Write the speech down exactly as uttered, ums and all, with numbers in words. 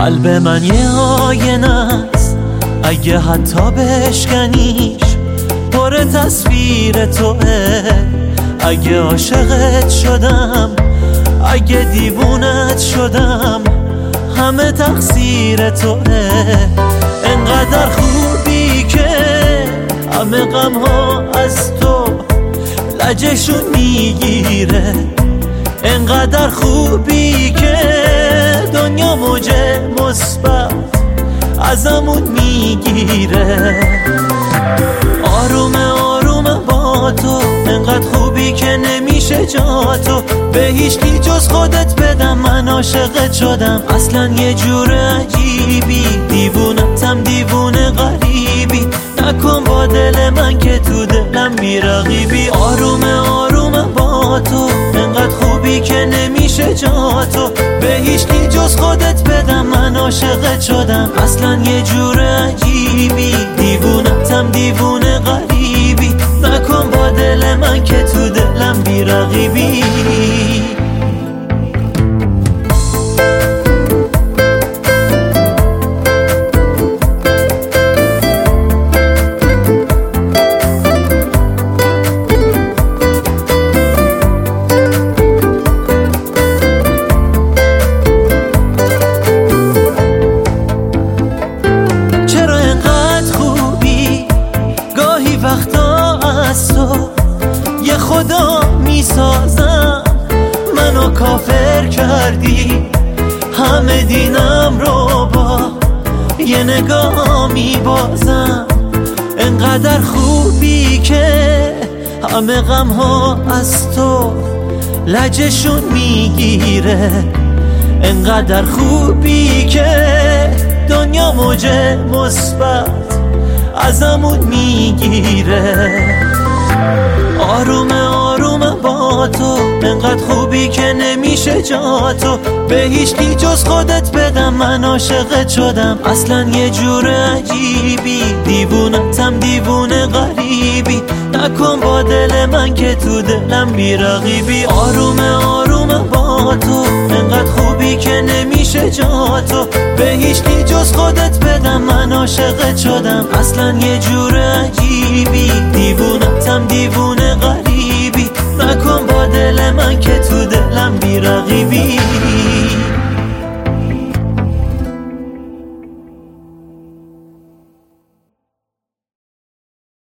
قلب من یه آینه است، اگه حتی بشکنیش پر تصویر توه. اگه عاشقت شدم، اگه دیوونت شدم، همه تقصیر توه. انقدر خوبی که همه غم ها از تو لجشون میگیره. انقدر خوبی که دنیا موج مثبت ازمون میگیره. آرومه آرومه با تو، انقدر خوبی که نمیشه جا تو به هیچ کی جز خودت بدم. من عاشقت شدم اصلا یه جور عجیبی، دیوونتم دیوونه غریبی. نکن با دل من که تو دلم بی رقیبی. آرومه آرومه با تو، انقدر خوبی که نمیشه جا تو به هیچ کی جز خودت بدم. من عاشقت شدم اصلا یه جور عجیبی، دیوونتم دیوونه غریبی. نکن با دل من که تو دلم بی رقیبی. وقتا از تو یه خدا میسازم، منو کافر کردی. همه دینم رو با یه نگاه میبازم. انقدر خوبی که همه غم ها از تو لجشون میگیره. انقدر خوبی که دنیا موج مثبت ازمون میگیره. آرومه آرومه با تو، انقدر خوبی که نمیشه جا تو به هیچ کی جز خودت بدم. من عاشقت شدم اصلا یه جور عجیبی، دیوونتم دیوونه غریبی. نکن با دل من که تو دلم بی رقیبی. آرومه آرومه با تو، انقدر خوبی که نمیشه جا تو به هیچ کی جز خودت بدم. من عاشقت شدم اصلا یه جور عجیبی، دیوونتم دیوونه غریبی. نکن با دل من که تو دلم بی رقیبی.